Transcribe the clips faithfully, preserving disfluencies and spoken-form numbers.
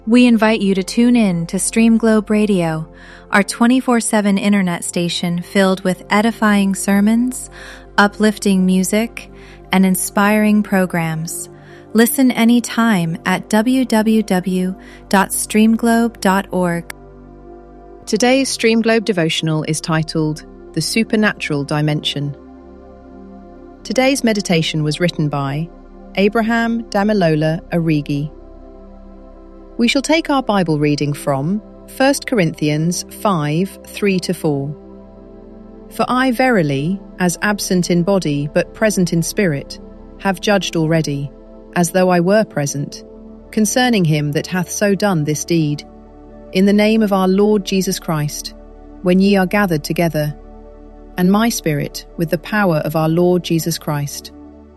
We invite you to tune in to Stream Globe Radio, our twenty-four seven internet station filled with edifying sermons, uplifting music, and inspiring programs. Listen anytime at w w w dot streamglobe dot org. Today's Stream Globe devotional is titled The Supernatural Dimension. Today's meditation was written by Abraham Damilola Origi. We shall take our Bible reading from First Corinthians five, three to four. For I verily, as absent in body but present in spirit, have judged already, as though I were present, concerning him that hath so done this deed, in the name of our Lord Jesus Christ, when ye are gathered together, and my spirit with the power of our Lord Jesus Christ.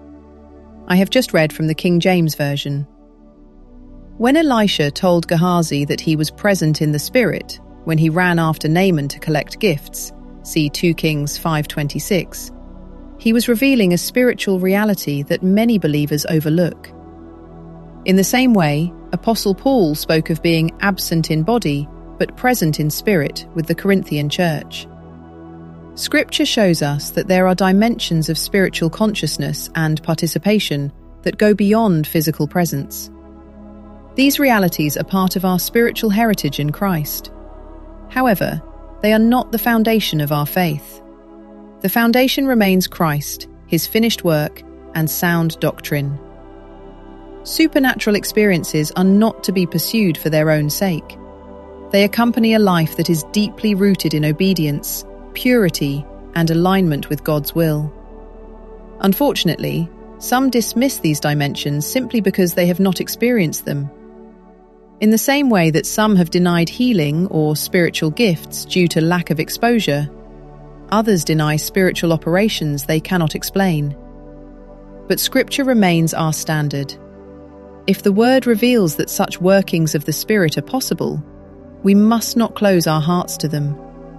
I have just read from the King James Version. When Elisha told Gehazi that he was present in the Spirit when he ran after Naaman to collect gifts, see Second Kings five twenty-six, he was revealing a spiritual reality that many believers overlook. In the same way, Apostle Paul spoke of being absent in body but present in spirit with the Corinthian church. Scripture shows us that there are dimensions of spiritual consciousness and participation that go beyond physical presence. These realities are part of our spiritual heritage in Christ. However, they are not the foundation of our faith. The foundation remains Christ, his finished work, and sound doctrine. Supernatural experiences are not to be pursued for their own sake. They accompany a life that is deeply rooted in obedience, purity, and alignment with God's will. Unfortunately, some dismiss these dimensions simply because they have not experienced them. In the same way that some have denied healing or spiritual gifts due to lack of exposure, others deny spiritual operations they cannot explain. But Scripture remains our standard. If the Word reveals that such workings of the Spirit are possible, we must not close our hearts to them.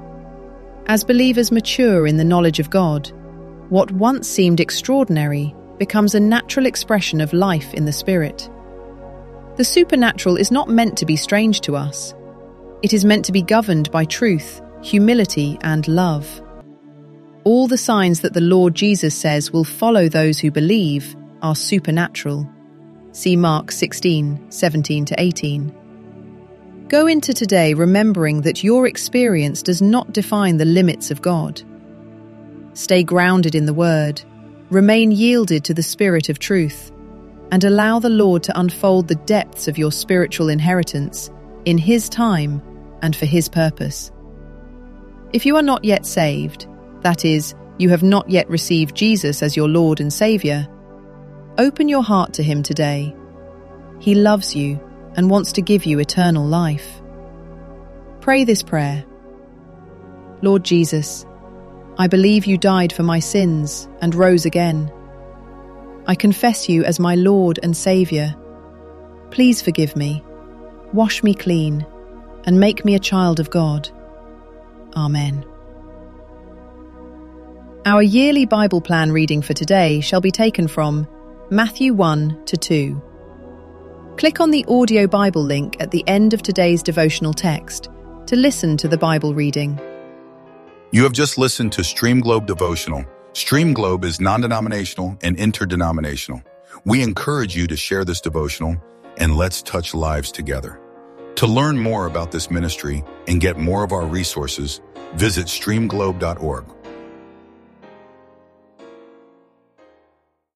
As believers mature in the knowledge of God, what once seemed extraordinary becomes a natural expression of life in the Spirit. The supernatural is not meant to be strange to us. It is meant to be governed by truth, humility, and love. All the signs that the Lord Jesus says will follow those who believe are supernatural. See Mark sixteen, seventeen to eighteen. Go into today remembering that your experience does not define the limits of God. Stay grounded in the Word, remain yielded to the Spirit of truth, and allow the Lord to unfold the depths of your spiritual inheritance in His time and for His purpose. If you are not yet saved, that is, you have not yet received Jesus as your Lord and Saviour, open your heart to Him today. He loves you and wants to give you eternal life. Pray this prayer. Lord Jesus, I believe you died for my sins and rose again. I confess you as my Lord and Saviour. Please forgive me, wash me clean, and make me a child of God. Amen. Our yearly Bible plan reading for today shall be taken from Matthew one to two. Click on the audio Bible link at the end of today's devotional text to listen to the Bible reading. You have just listened to Stream Globe Devotional. Stream Globe is non-denominational and interdenominational. We encourage you to share this devotional and let's touch lives together. To learn more about this ministry and get more of our resources, visit stream globe dot org.